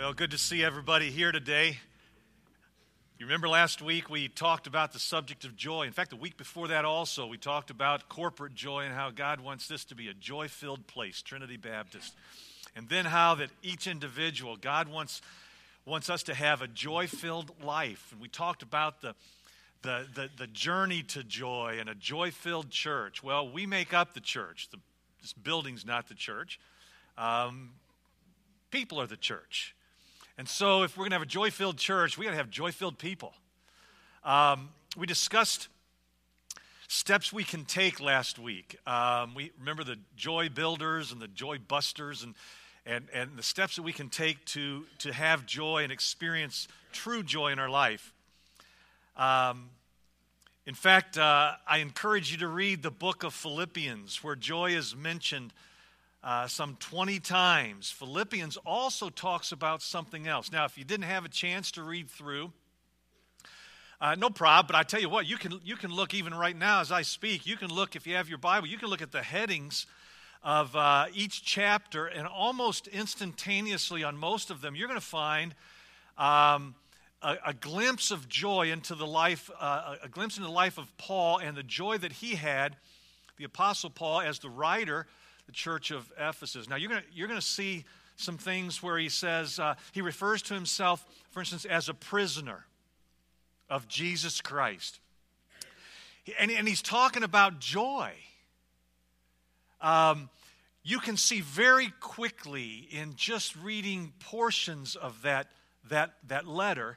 Well, good to see everybody here today. You remember last week we talked about the subject of joy. In fact, the week before that also, we talked about corporate joy and how God wants this to be a joy-filled place, Trinity Baptist. And then how that each individual, God wants us to have a joy-filled life. And we talked about the journey to joy and a joy-filled church. Well, we make up the church. This building's not the church. People are the church. And so if we're going to have a joy-filled church, we got to have joy-filled people. We discussed steps we can take last week. We remember the joy builders and the joy busters and the steps that we can take to have joy and experience true joy in our life. In fact, I encourage you to read the book of Philippians, where joy is mentioned some 20 times. Philippians also talks about something else. Now, if you didn't have a chance to read through, no problem, but I tell you what, you can look even right now as I speak. You can look, if you have your Bible, you can look at the headings of each chapter, and almost instantaneously on most of them, you're going to find a glimpse of joy into the life, a glimpse into the life of Paul and the joy that he had, the Apostle Paul, as the writer, the church of Ephesus. Now, you're going to see some things where he says, he refers to himself, for instance, as a prisoner of Jesus Christ. And he's talking about joy. You can see very quickly in just reading portions of that letter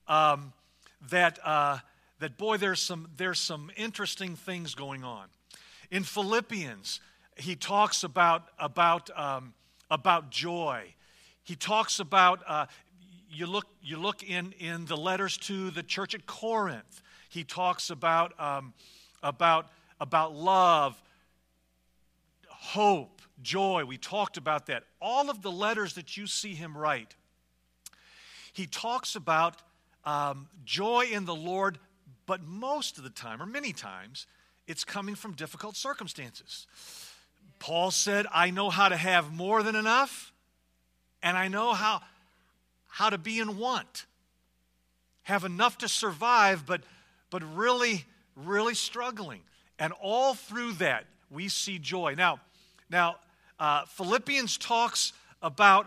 that boy, there's some interesting things going on. In Philippians, he talks about joy. He talks about you look in the letters to the church at Corinth. He talks about love, hope, joy. We talked about that. All of the letters that you see him write, he talks about joy in the Lord, but most of the time, or many times, it's coming from difficult circumstances. Paul said, I know how to have more than enough, and I know how to be in want. Have enough to survive, but really, really struggling. And all through that, we see joy. Now, Philippians talks about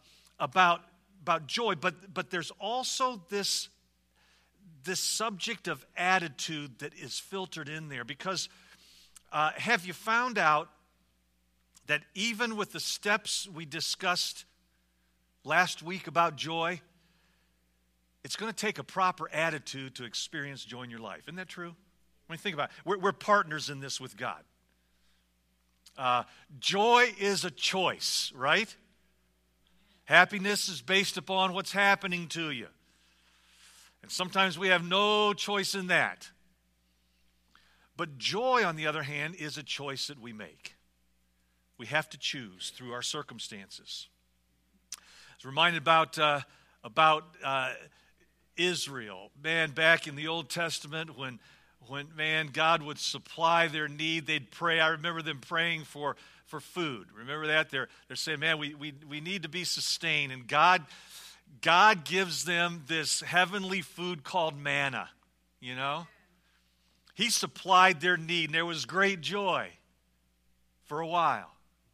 joy, but there's also this subject of attitude that is filtered in there. Because have you found out that even with the steps we discussed last week about joy, it's going to take a proper attitude to experience joy in your life. Isn't that true? When you think about it, we're partners in this with God. Joy is a choice, right? Happiness is based upon what's happening to you. And sometimes we have no choice in that. But joy, on the other hand, is a choice that we make. We have to choose through our circumstances. I was reminded about Israel. Man, back in the Old Testament when God would supply their need, they'd pray. I remember them praying for food. Remember that? They're saying, man, we need to be sustained. And God gives them this heavenly food called manna, you know? He supplied their need, and there was great joy for a while.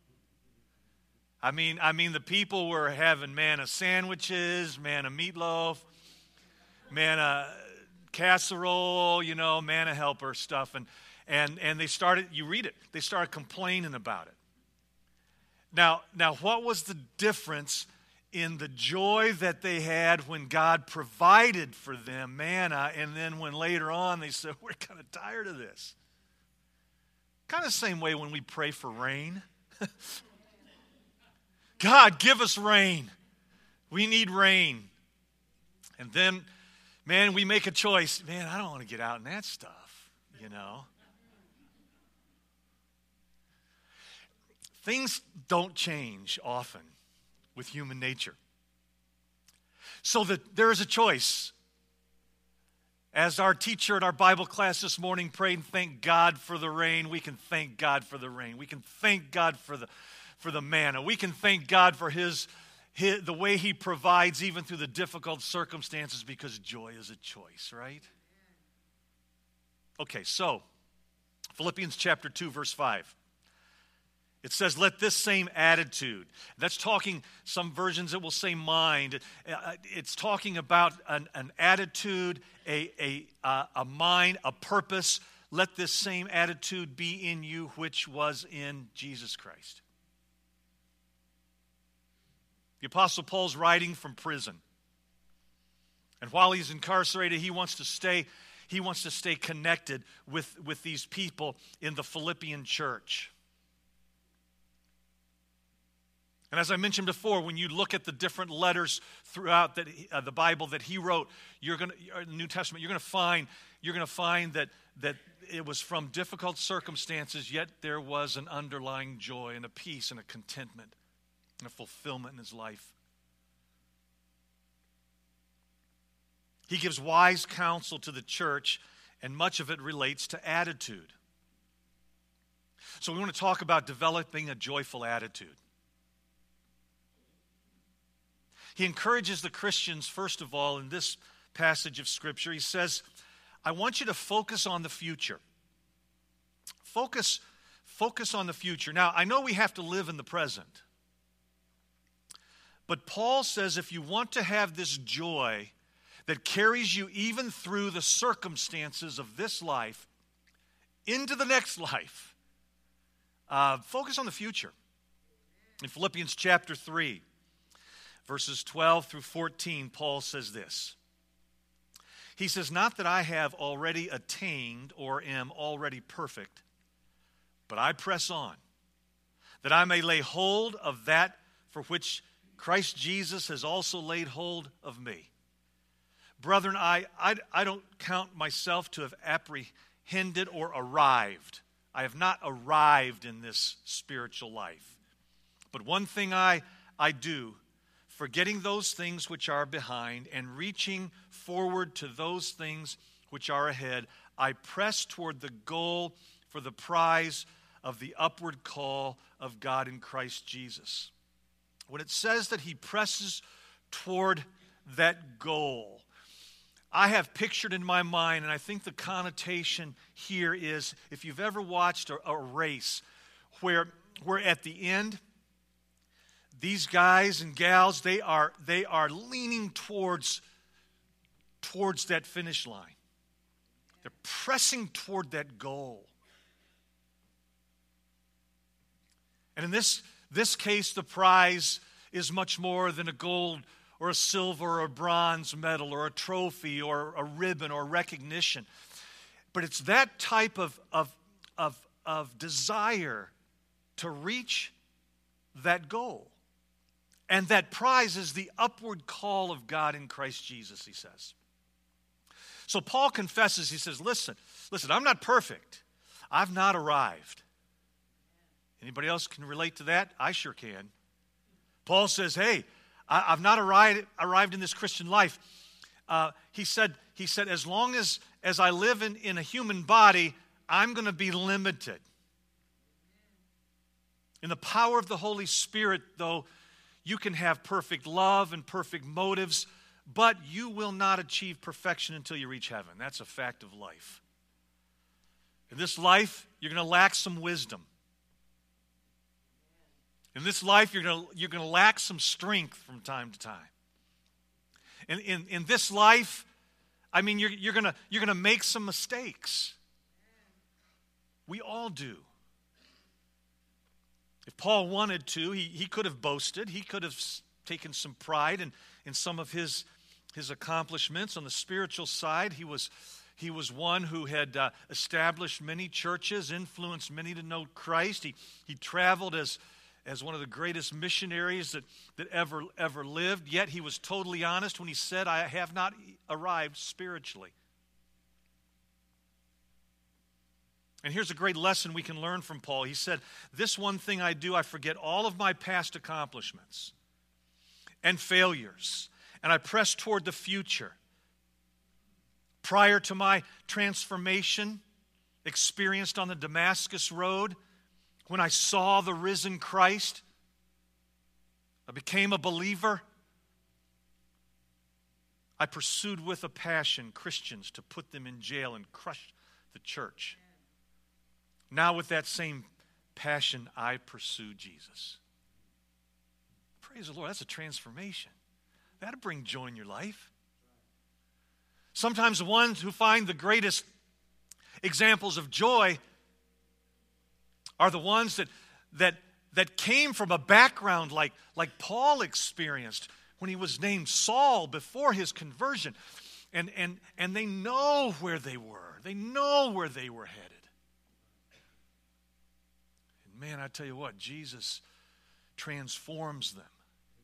I mean, the people were having manna sandwiches, manna meatloaf, manna casserole, you know, manna helper stuff. And they started, you read it, they started complaining about it. Now, what was the difference in the joy that they had when God provided for them manna, and then when later on they said, we're kind of tired of this? Kind of the same way when we pray for rain. God, give us rain. We need rain. And then, man, we make a choice. Man, I don't want to get out in that stuff, you know. Things don't change often with human nature. So that there is a choice. As our teacher at our Bible class this morning prayed and thanked God for the rain, we can thank God for the rain. We can thank God for the manna. We can thank God for His the way he provides even through the difficult circumstances, because joy is a choice, right? Okay, so Philippians chapter 2, verse 5. It says, let this same attitude. That's talking, some versions it will say mind. It's talking about an attitude, a mind, a purpose. Let this same attitude be in you, which was in Jesus Christ. The Apostle Paul's writing from prison. And while he's incarcerated, he wants to stay connected with these people in the Philippian church. And as I mentioned before, when you look at the different letters throughout the Bible that he wrote, the New Testament, you're going to find that it was from difficult circumstances, yet there was an underlying joy and a peace and a contentment and a fulfillment in his life. He gives wise counsel to the church, and much of it relates to attitude. So we want to talk about developing a joyful attitude. He encourages the Christians, first of all, in this passage of Scripture. He says, I want you to focus on the future. Focus on the future. Now, I know we have to live in the present. But Paul says if you want to have this joy that carries you even through the circumstances of this life into the next life, focus on the future. In Philippians chapter 3, verses 12 through 14, Paul says this. He says, not that I have already attained or am already perfect, but I press on, that I may lay hold of that for which Christ Jesus has also laid hold of me. Brethren, I don't count myself to have apprehended or arrived. I have not arrived in this spiritual life. But one thing I do, forgetting those things which are behind and reaching forward to those things which are ahead, I press toward the goal for the prize of the upward call of God in Christ Jesus. When it says that he presses toward that goal, I have pictured in my mind, and I think the connotation here is, if you've ever watched a race where at the end, these guys and gals, they are leaning towards that finish line. They're pressing toward that goal. And in this case, the prize is much more than a gold or a silver or a bronze medal or a trophy or a ribbon or recognition. But it's that type of desire to reach that goal. And that prize is the upward call of God in Christ Jesus, he says. So Paul confesses, he says, listen, I'm not perfect. I've not arrived. Anybody else can relate to that? I sure can. Paul says, hey, I've not arrived in this Christian life. He said, as long as I live in a human body, I'm going to be limited. In the power of the Holy Spirit, though, you can have perfect love and perfect motives, but you will not achieve perfection until you reach heaven. That's a fact of life. In this life, you're going to lack some wisdom. In this life, you're going to lack some strength from time to time. In this life, I mean, you're going to make some mistakes. We all do. If Paul wanted to, he could have boasted. He could have taken some pride in some of his accomplishments on the spiritual side. He was one who had established many churches, influenced many to know Christ. He traveled as one of the greatest missionaries that ever lived. Yet he was totally honest when he said, I have not arrived spiritually. And here's a great lesson we can learn from Paul. He said, this one thing I do, I forget all of my past accomplishments and failures, and I press toward the future. Prior to my transformation experienced on the Damascus Road, when I saw the risen Christ, I became a believer. I pursued with a passion Christians to put them in jail and crush the church. Now with that same passion, I pursue Jesus. Praise the Lord. That's a transformation. That'll bring joy in your life. Sometimes the ones who find the greatest examples of joy are the ones that came from a background like Paul experienced when he was named Saul before his conversion. And they know where they were. They know where they were headed. And man, I tell you what, Jesus transforms them.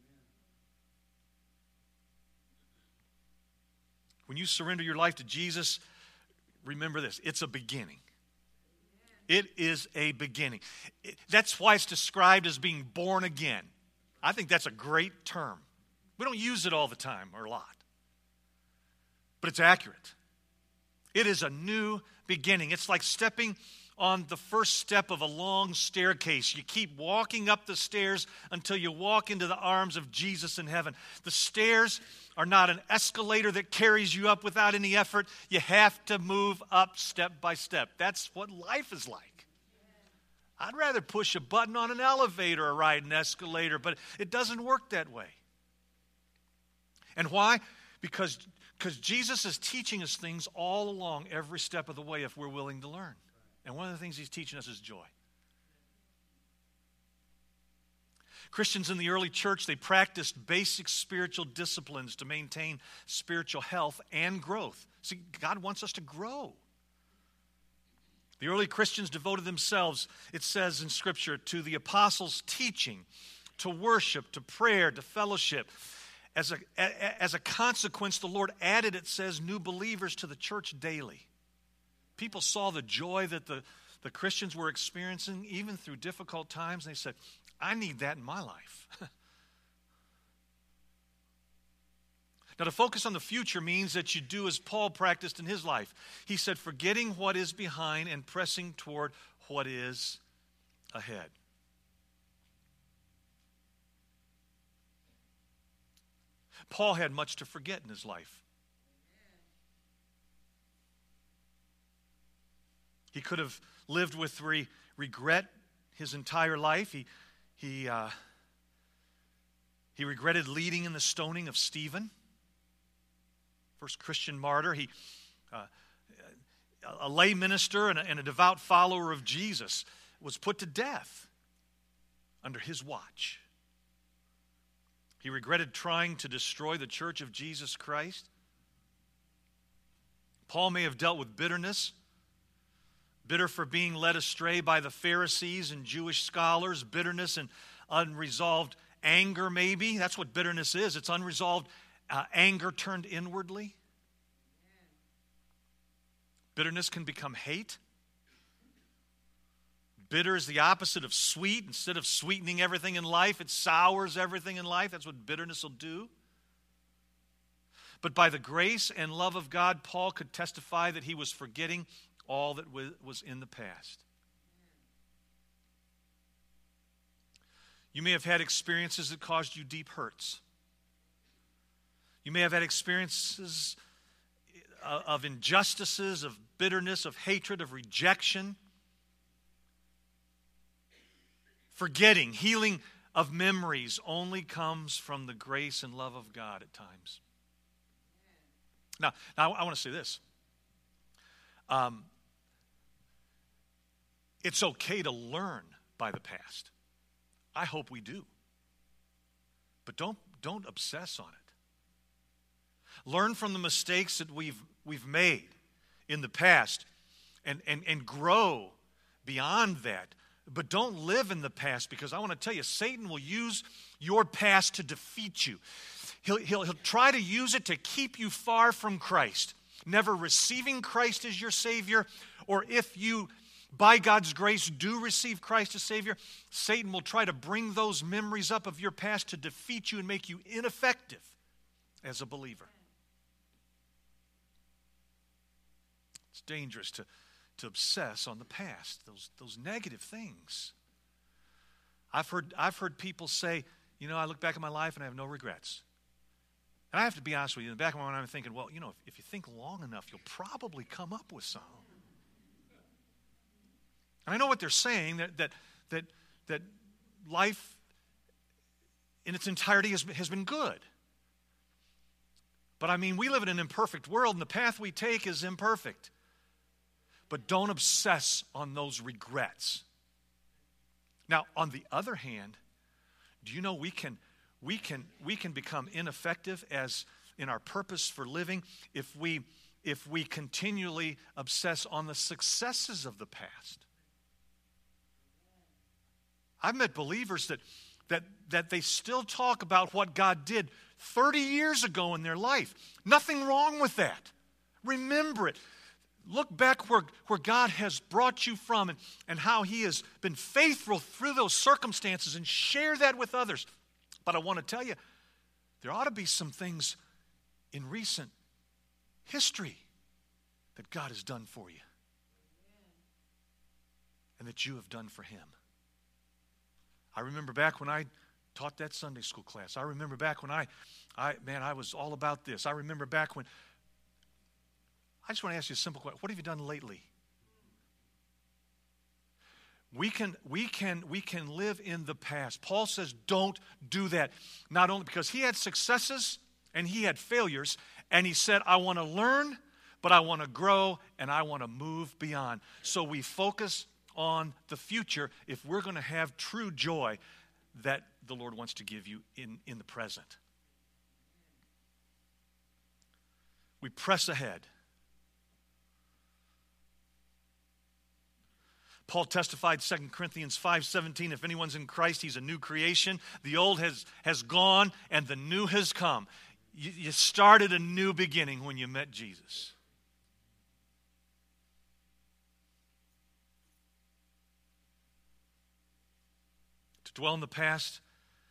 When you surrender your life to Jesus, remember this, it's a beginning. It is a beginning. That's why it's described as being born again. I think that's a great term. We don't use it all the time or a lot. But it's accurate. It is a new beginning. It's like stepping on the first step of a long staircase. You keep walking up the stairs until you walk into the arms of Jesus in heaven. The stairs are not an escalator that carries you up without any effort. You have to move up step by step. That's what life is like. I'd rather push a button on an elevator or ride an escalator, but it doesn't work that way. And why? Because Jesus is teaching us things all along every step of the way if we're willing to learn. And one of the things he's teaching us is joy. Christians in the early church, they practiced basic spiritual disciplines to maintain spiritual health and growth. See, God wants us to grow. The early Christians devoted themselves, it says in Scripture, to the apostles' teaching, to worship, to prayer, to fellowship. As a consequence, the Lord added, it says, new believers to the church daily. People saw the joy that the Christians were experiencing, even through difficult times, and they said, I need that in my life. Now, to focus on the future means that you do as Paul practiced in his life. He said, forgetting what is behind and pressing toward what is ahead. Paul had much to forget in his life. He could have lived with regret his entire life. He regretted leading in the stoning of Stephen, first Christian martyr. A lay minister and a devout follower of Jesus, was put to death under his watch. He regretted trying to destroy the church of Jesus Christ. Paul may have dealt with bitterness, bitter for being led astray by the Pharisees and Jewish scholars, bitterness and unresolved anger maybe. That's what bitterness is. It's unresolved anger turned inwardly. Bitterness can become hate. Bitter is the opposite of sweet. Instead of sweetening everything in life, it sours everything in life. That's what bitterness will do. But by the grace and love of God, Paul could testify that he was forgetting all that was in the past. You may have had experiences that caused you deep hurts. You may have had experiences of injustices, of bitterness, of hatred, of rejection. Forgetting, healing of memories only comes from the grace and love of God at times. Now I want to say this. It's okay to learn by the past. I hope we do. But don't obsess on it. Learn from the mistakes that we've made in the past and grow beyond that. But don't live in the past, because I want to tell you, Satan will use your past to defeat you. He'll try to use it to keep you far from Christ, never receiving Christ as your Savior, or if you, by God's grace, do receive Christ as Savior, Satan will try to bring those memories up of your past to defeat you and make you ineffective as a believer. It's dangerous to obsess on the past, those negative things. I've heard people say, I look back at my life and I have no regrets. And I have to be honest with you, in the back of my mind, I'm thinking, well, if you think long enough, you'll probably come up with some. And I know what they're saying, that life in its entirety has been good. But we live in an imperfect world, and the path we take is imperfect. But don't obsess on those regrets. Now, on the other hand, do you know we can become ineffective as in our purpose for living if we continually obsess on the successes of the past? I've met believers that they still talk about what God did 30 years ago in their life. Nothing wrong with that. Remember it. Look back where God has brought you from and how He has been faithful through those circumstances, and share that with others. But I want to tell you, there ought to be some things in recent history that God has done for you and that you have done for Him. I remember back when I taught that Sunday school class. I remember back when I was all about this. I remember back when... I just want to ask you a simple question. What have you done lately? We can live in the past. Paul says don't do that. Not only because he had successes and he had failures, and he said, I want to learn, but I want to grow, and I want to move beyond. So we focus on the future if we're going to have true joy that the Lord wants to give you in the present. We press ahead. Paul testified, 2 Corinthians 5:17, if anyone's in Christ, he's a new creation. The old has gone and the new has come. You started a new beginning when you met Jesus. To dwell in the past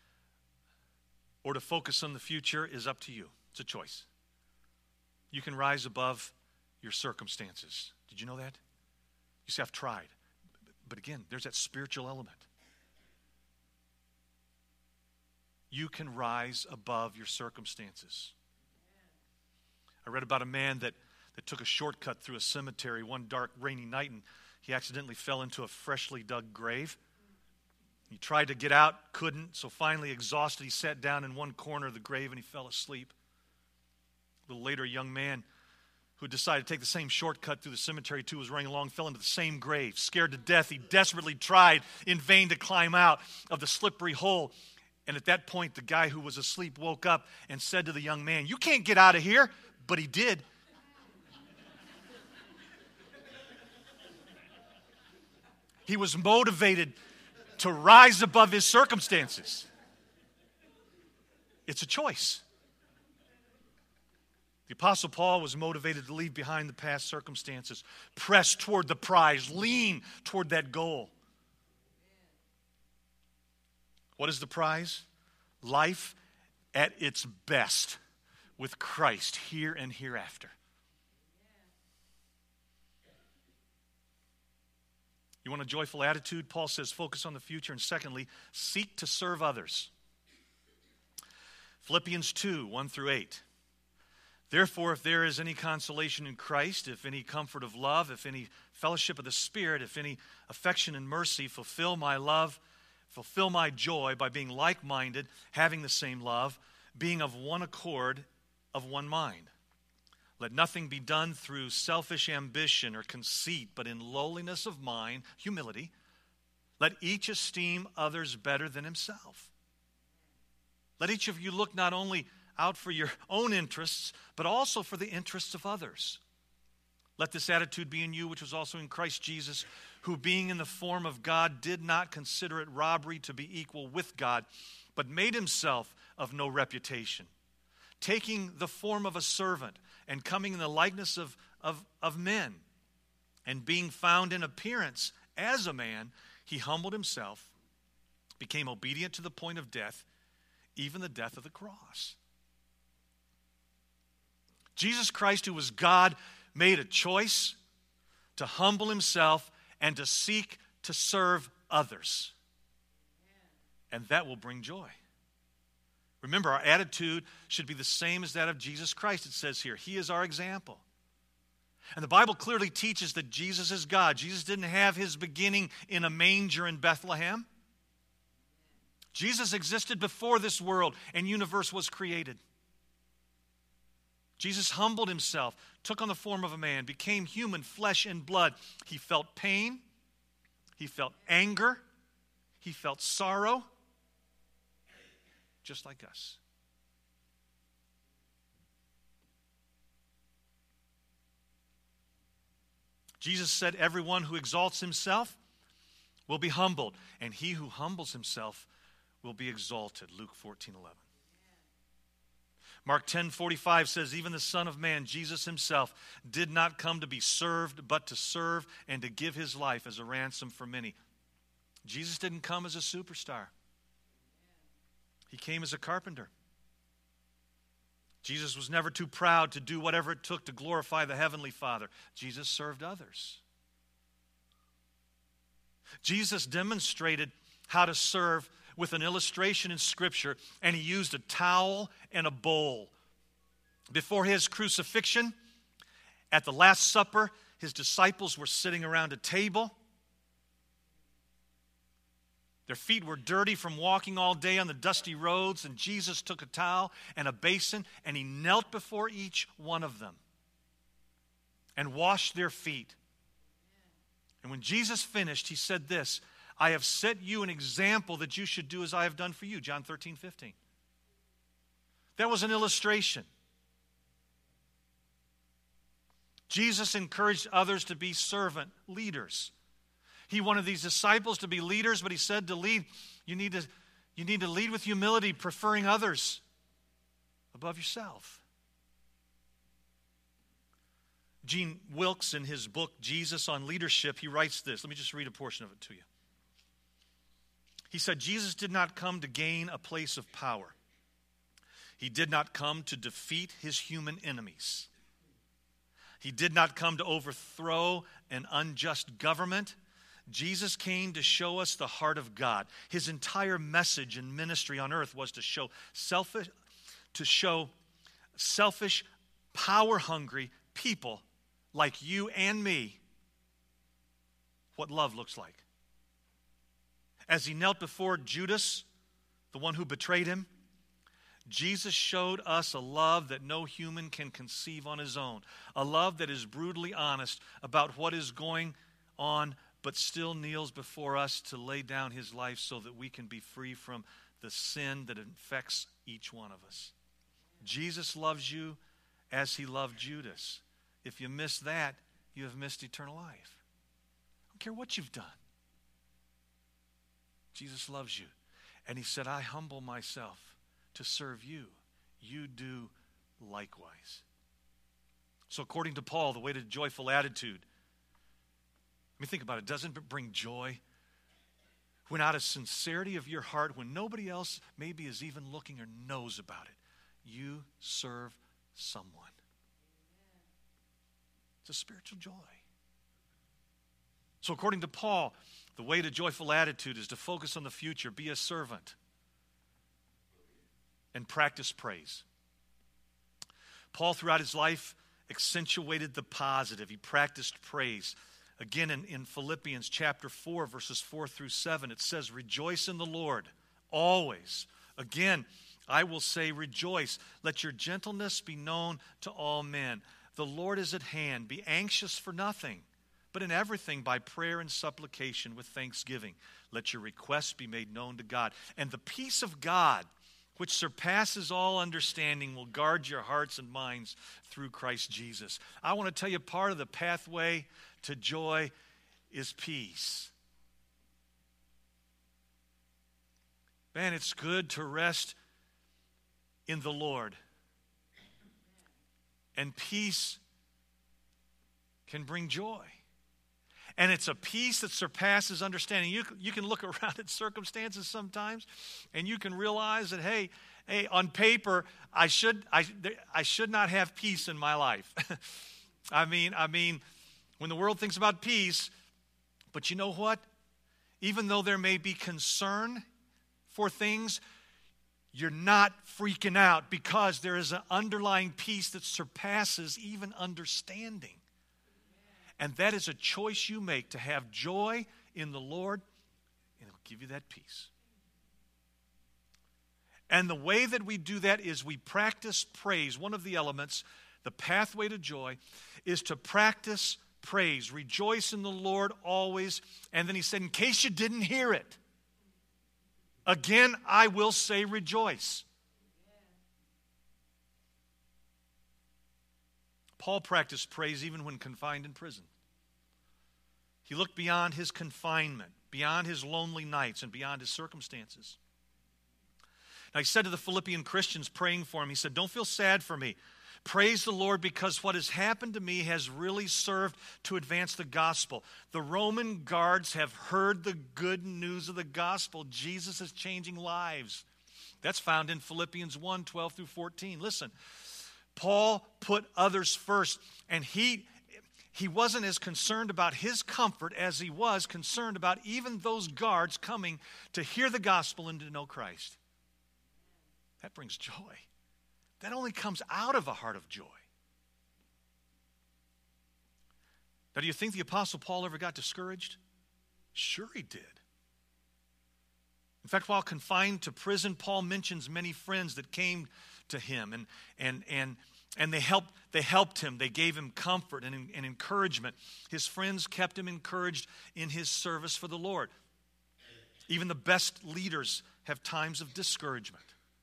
or to focus on the future is up to you. It's a choice. You can rise above your circumstances. Did you know that? You say, I've tried. But again, there's that spiritual element. You can rise above your circumstances. I read about a man that took a shortcut through a cemetery one dark, rainy night, and he accidentally fell into a freshly dug grave. He tried to get out, couldn't, so finally exhausted, he sat down in one corner of the grave and he fell asleep. A little later, a young man who decided to take the same shortcut through the cemetery too was running along, fell into the same grave. Scared to death, he desperately tried in vain to climb out of the slippery hole. And at that point, the guy who was asleep woke up and said to the young man, you can't get out of here. But he did. He was motivated to rise above his circumstances. It's a choice. The Apostle Paul was motivated to leave behind the past circumstances, press toward the prize, lean toward that goal. What is the prize? Life at its best with Christ here and hereafter. You want a joyful attitude? Paul says focus on the future, and secondly, seek to serve others. Philippians 2:1-8. Therefore, if there is any consolation in Christ, if any comfort of love, if any fellowship of the Spirit, if any affection and mercy, fulfill my joy by being like-minded, having the same love, being of one accord, of one mind. Let nothing be done through selfish ambition or conceit, but in lowliness of mind, humility. Let each esteem others better than himself. Let each of you look not only out for your own interests, but also for the interests of others. Let this attitude be in you, which was also in Christ Jesus, who being in the form of God did not consider it robbery to be equal with God, but made himself of no reputation, taking the form of a servant and coming in the likeness of men, and being found in appearance as a man, he humbled himself, became obedient to the point of death, even the death of the cross. Jesus Christ, who was God, made a choice to humble himself and to seek to serve others. And that will bring joy. Remember, our attitude should be the same as that of Jesus Christ, it says here. He is our example. And the Bible clearly teaches that Jesus is God. Jesus didn't have his beginning in a manger in Bethlehem. Jesus existed before this world and universe was created. Jesus humbled himself, took on the form of a man, became human, flesh and blood. He felt pain. He felt anger. He felt sorrow. Just like us. Jesus said, everyone who exalts himself will be humbled, and he who humbles himself will be exalted. Luke 14:11. Mark 10:45 says, even the Son of Man, Jesus himself, did not come to be served, but to serve and to give his life as a ransom for many. Jesus didn't come as a superstar. He came as a carpenter. Jesus was never too proud to do whatever it took to glorify the Heavenly Father. Jesus served others. Jesus demonstrated how to serve with an illustration in Scripture, and he used a towel and a bowl. Before his crucifixion, at the Last Supper, his disciples were sitting around a table. Their feet were dirty from walking all day on the dusty roads, and Jesus took a towel and a basin, and he knelt before each one of them and washed their feet. And when Jesus finished, he said this, I have set you an example that you should do as I have done for you. John 13:15. That was an illustration. Jesus encouraged others to be servant leaders. He wanted these disciples to be leaders, but he said to lead, you need to lead with humility, preferring others above yourself. Gene Wilkes, in his book, Jesus on Leadership, he writes this. Let me just read a portion of it to you. He said, Jesus did not come to gain a place of power. He did not come to defeat his human enemies. He did not come to overthrow an unjust government. Jesus came to show us the heart of God. His entire message and ministry on earth was to show selfish, power-hungry people like you and me what love looks like. As he knelt before Judas, the one who betrayed him, Jesus showed us a love that no human can conceive on his own. A love that is brutally honest about what is going on, but still kneels before us to lay down his life so that we can be free from the sin that infects each one of us. Jesus loves you as he loved Judas. If you miss that, you have missed eternal life. I don't care what you've done. Jesus loves you. And he said, I humble myself to serve you. You do likewise. So according to Paul, the way to joyful attitude, I mean, think about it. Doesn't it bring joy when out of sincerity of your heart, when nobody else maybe is even looking or knows about it, you serve someone? It's a spiritual joy. So according to Paul, the way to joyful attitude is to focus on the future, be a servant, and practice praise. Paul, throughout his life, accentuated the positive. He practiced praise. Again, in Philippians chapter 4, verses 4 through 7, it says, rejoice in the Lord always. Again, I will say rejoice. Let your gentleness be known to all men. The Lord is at hand. Be anxious for nothing, but in everything by prayer and supplication with thanksgiving. Let your requests be made known to God. And the peace of God, which surpasses all understanding, will guard your hearts and minds through Christ Jesus. I want to tell you, part of the pathway to joy is peace. Man, it's good to rest in the Lord. And peace can bring joy. And it's a peace that surpasses understanding. You can look around at circumstances sometimes, and you can realize that, hey, on paper, I should not have peace in my life. I mean, when the world thinks about peace, but you know what? Even though there may be concern for things, you're not freaking out because there is an underlying peace that surpasses even understanding. And that is a choice you make to have joy in the Lord, and it'll give you that peace. And the way that we do that is we practice praise. One of the elements, the pathway to joy, is to practice praise. Rejoice in the Lord always. And then he said, in case you didn't hear it, again, I will say rejoice. Paul practiced praise even when confined in prison. He looked beyond his confinement, beyond his lonely nights, and beyond his circumstances. Now, he said to the Philippian Christians praying for him, he said, don't feel sad for me. Praise the Lord, because what has happened to me has really served to advance the gospel. The Roman guards have heard the good news of the gospel. Jesus is changing lives. That's found in Philippians 1, 12 through 14. Listen, Paul put others first, and he wasn't as concerned about his comfort as he was concerned about even those guards coming to hear the gospel and to know Christ. That brings joy. That only comes out of a heart of joy. Now, do you think the Apostle Paul ever got discouraged? Sure he did. In fact, while confined to prison, Paul mentions many friends that came to him, and they helped him. They gave him comfort and encouragement. His friends kept him encouraged in his service for the Lord. Even the best leaders have times of discouragement.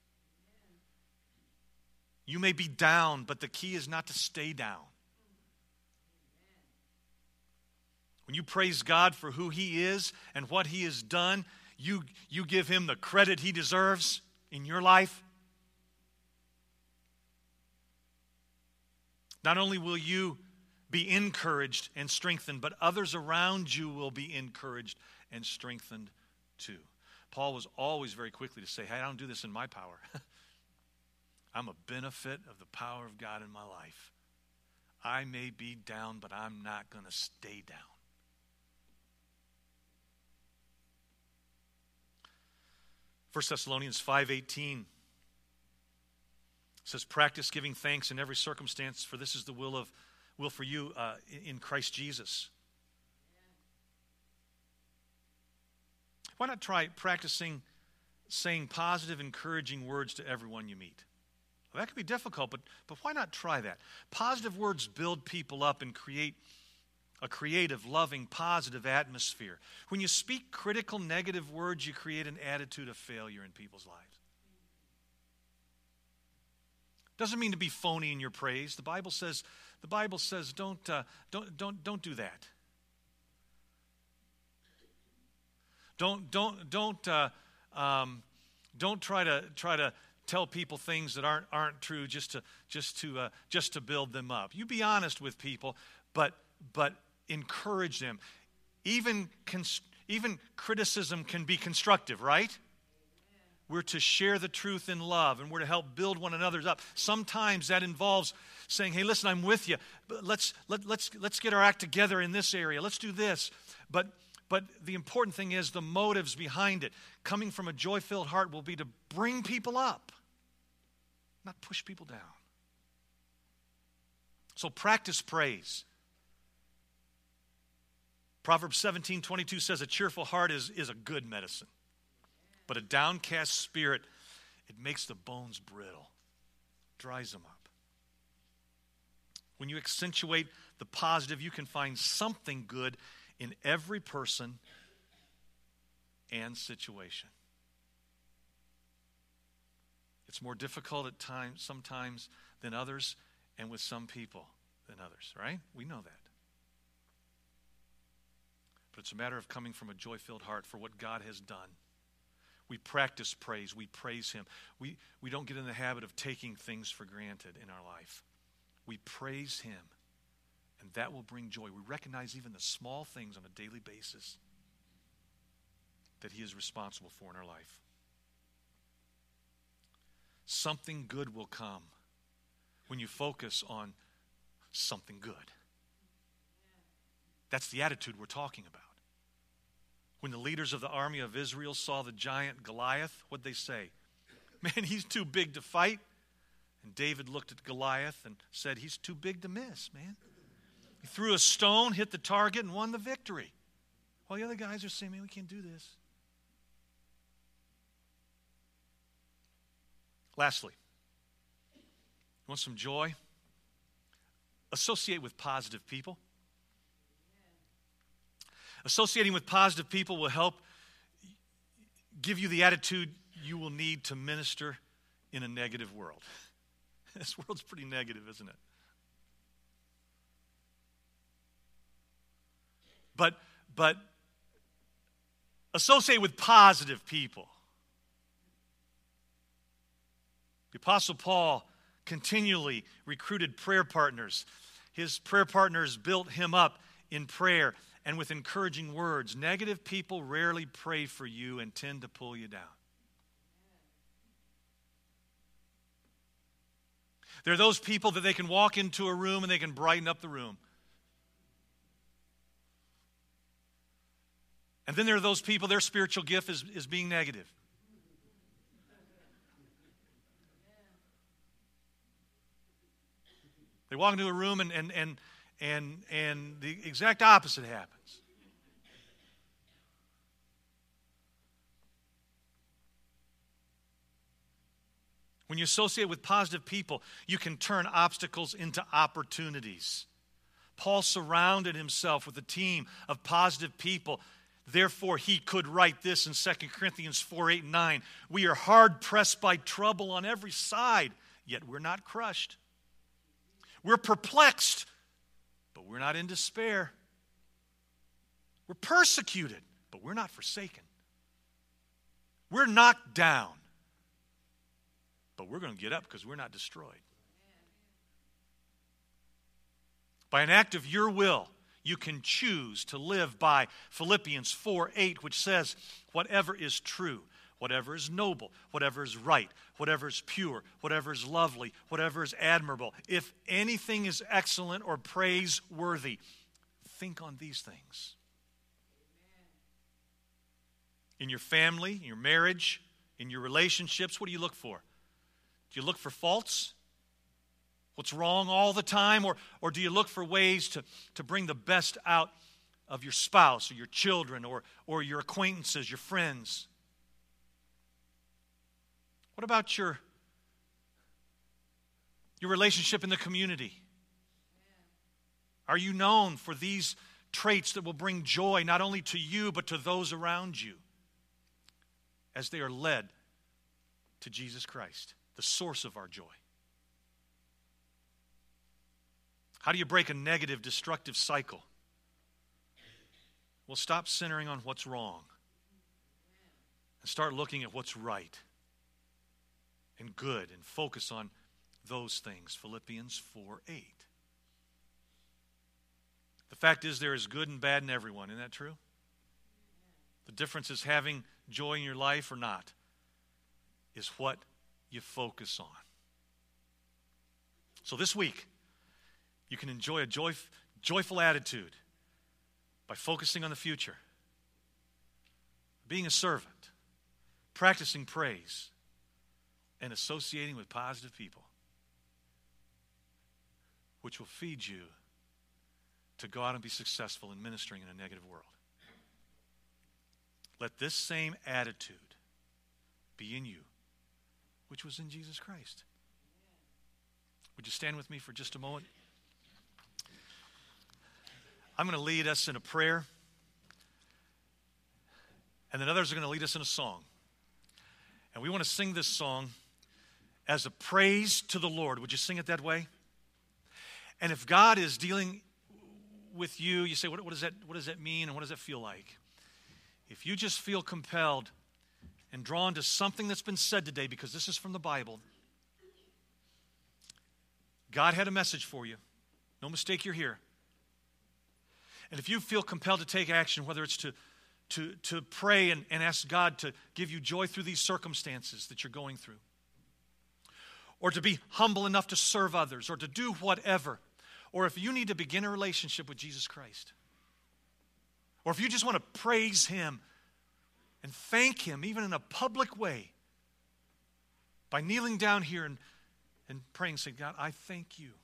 You may be down, but the key is not to stay down. When you praise God for who he is and what he has done, you give him the credit he deserves in your life. Not only will you be encouraged and strengthened, but others around you will be encouraged and strengthened too. Paul was always very quickly to say, hey, I don't do this in my power. I'm a benefit of the power of God in my life. I may be down, but I'm not going to stay down. First Thessalonians 5:18 says, practice giving thanks in every circumstance, for this is the will for you in Christ Jesus. Why not try practicing saying positive, encouraging words to everyone you meet? Well, that could be difficult, but why not try that? Positive words build people up and create a creative, loving, positive atmosphere. When you speak critical, negative words, you create an attitude of failure in people's lives. Doesn't mean to be phony in your praise. The Bible says don't do that. Don't try to tell people things that aren't true just to build them up. You be honest with people, but encourage them. Even criticism can be constructive, right? We're to share the truth in love, and we're to help build one another up. Sometimes that involves saying, hey, listen, I'm with you. But let's get our act together in this area. Let's do this. But the important thing is the motives behind it. Coming from a joy-filled heart will be to bring people up, not push people down. So practice praise. Proverbs 17:22 says a cheerful heart is a good medicine. But a downcast spirit, it makes the bones brittle, dries them up. When you accentuate the positive, you can find something good in every person and situation. It's more difficult at times, sometimes than others, and with some people than others, right? We know that. But it's a matter of coming from a joy-filled heart for what God has done. We practice praise. We praise him. We don't get in the habit of taking things for granted in our life. We praise him, and that will bring joy. We recognize even the small things on a daily basis that he is responsible for in our life. Something good will come when you focus on something good. That's the attitude we're talking about. When the leaders of the army of Israel saw the giant Goliath, what'd they say? Man, he's too big to fight. And David looked at Goliath and said, he's too big to miss, man. He threw a stone, hit the target, and won the victory. While the other guys are saying, man, we can't do this. Lastly, you want some joy? Associate with positive people. Associating with positive people will help give you the attitude you will need to minister in a negative world. This world's pretty negative, isn't it? But associate with positive people. The Apostle Paul continually recruited prayer partners. His prayer partners built him up in prayer and with encouraging words. Negative people rarely pray for you and tend to pull you down. There are those people that they can walk into a room and they can brighten up the room. And then there are those people, their spiritual gift is being negative. They walk into a room and the exact opposite happens. When you associate with positive people, you can turn obstacles into opportunities. Paul surrounded himself with a team of positive people. Therefore, he could write this in 2 Corinthians 4:8 and 9. We are hard pressed by trouble on every side, yet we're not crushed. We're perplexed, but we're not in despair. We're persecuted, but we're not forsaken. We're knocked down, but we're going to get up because we're not destroyed. By an act of your will, you can choose to live by Philippians 4:8, which says, whatever is true, whatever is noble, whatever is right, whatever is pure, whatever is lovely, whatever is admirable, if anything is excellent or praiseworthy, think on these things. In your family, in your marriage, in your relationships, what do you look for? Do you look for faults? What's wrong all the time? Or do you look for ways to bring the best out of your spouse or your children or your acquaintances, your friends? What about your relationship in the community? Are you known for these traits that will bring joy not only to you but to those around you as they are led to Jesus Christ, the source of our joy? How do you break a negative, destructive cycle? Well, stop centering on what's wrong and start looking at what's right and good and focus on those things. Philippians 4:8. The fact is there is good and bad in everyone. Isn't that true? The difference is having joy in your life or not is what you focus on. So this week, you can enjoy a joyful attitude by focusing on the future, being a servant, practicing praise, and associating with positive people, which will feed you to go out and be successful in ministering in a negative world. Let this same attitude be in you, which was in Jesus Christ. Would you stand with me for just a moment? I'm going to lead us in a prayer, and then others are going to lead us in a song. And we want to sing this song as a praise to the Lord. Would you sing it that way? And if God is dealing with you, you say, what does that mean, and what does that feel like? If you just feel compelled and drawn to something that's been said today, because this is from the Bible, God had a message for you. No mistake, you're here. And if you feel compelled to take action, whether it's to pray and ask God to give you joy through these circumstances that you're going through, or to be humble enough to serve others, or to do whatever, or if you need to begin a relationship with Jesus Christ, or if you just want to praise Him and thank Him, even in a public way, by kneeling down here and praying, saying, God, I thank you.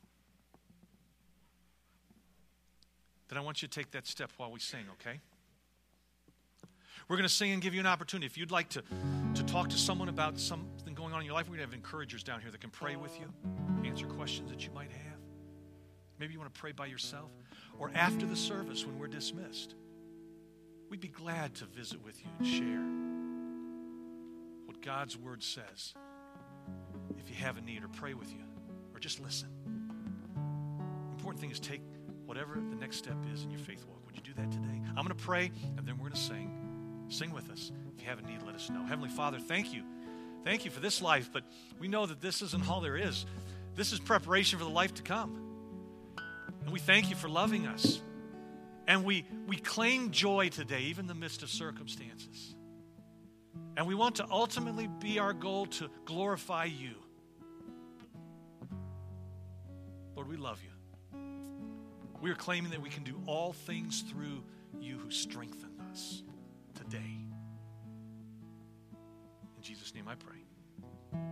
Then I want you to take that step while we sing, okay? We're going to sing and give you an opportunity. If you'd like to talk to someone about something going on in your life, we're going to have encouragers down here that can pray with you, answer questions that you might have. Maybe you want to pray by yourself. Or after the service when we're dismissed. We'd be glad to visit with you and share what God's word says. If you have a need, or pray with you, or just listen. The important thing is take whatever the next step is in your faith walk. Would you do that today? I'm going to pray, and then we're going to sing. Sing with us. If you have a need, let us know. Heavenly Father, thank you. Thank you for this life, but we know that this isn't all there is. This is preparation for the life to come. And we thank you for loving us. And we claim joy today, even in the midst of circumstances. And we want to ultimately be our goal to glorify you. Lord, we love you. We are claiming that we can do all things through you who strengthen us today. In Jesus' name I pray.